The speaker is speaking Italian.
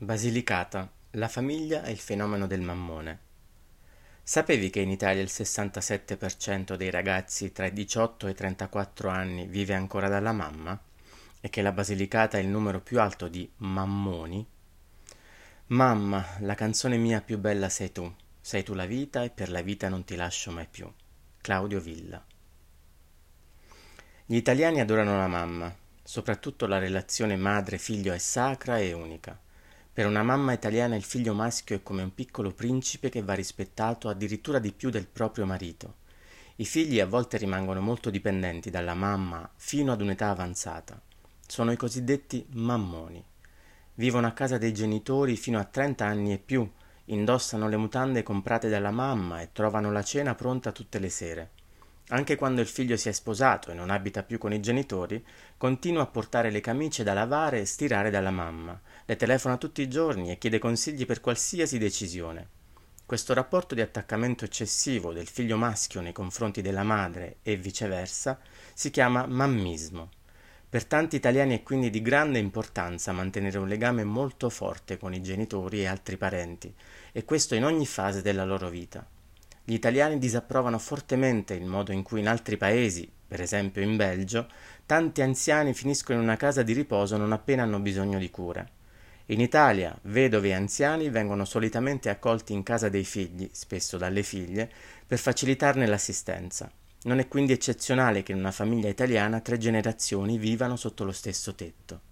Basilicata, la famiglia e il fenomeno del mammone. Sapevi che in Italia il 67% dei ragazzi tra i 18 e i 34 anni vive ancora dalla mamma? E che la Basilicata è il numero più alto di mammoni? Mamma, la canzone mia più bella sei tu la vita e per la vita non ti lascio mai più. Claudio Villa. Gli italiani adorano la mamma, soprattutto la relazione madre-figlio è sacra e unica. Per una mamma italiana il figlio maschio è come un piccolo principe che va rispettato addirittura di più del proprio marito. I figli a volte rimangono molto dipendenti dalla mamma fino ad un'età avanzata. Sono i cosiddetti mammoni. Vivono a casa dei genitori fino a 30 anni e più, indossano le mutande comprate dalla mamma e trovano la cena pronta tutte le sere. Anche quando il figlio si è sposato e non abita più con i genitori, continua a portare le camicie da lavare e stirare dalla mamma, le telefona tutti i giorni e chiede consigli per qualsiasi decisione. Questo rapporto di attaccamento eccessivo del figlio maschio nei confronti della madre e viceversa si chiama mammismo. Per tanti italiani è quindi di grande importanza mantenere un legame molto forte con i genitori e altri parenti, e questo in ogni fase della loro vita. Gli italiani disapprovano fortemente il modo in cui in altri paesi, per esempio in Belgio, tanti anziani finiscono in una casa di riposo non appena hanno bisogno di cure. In Italia, vedovi e anziani vengono solitamente accolti in casa dei figli, spesso dalle figlie, per facilitarne l'assistenza. Non è quindi eccezionale che in una famiglia italiana 3 generazioni vivano sotto lo stesso tetto.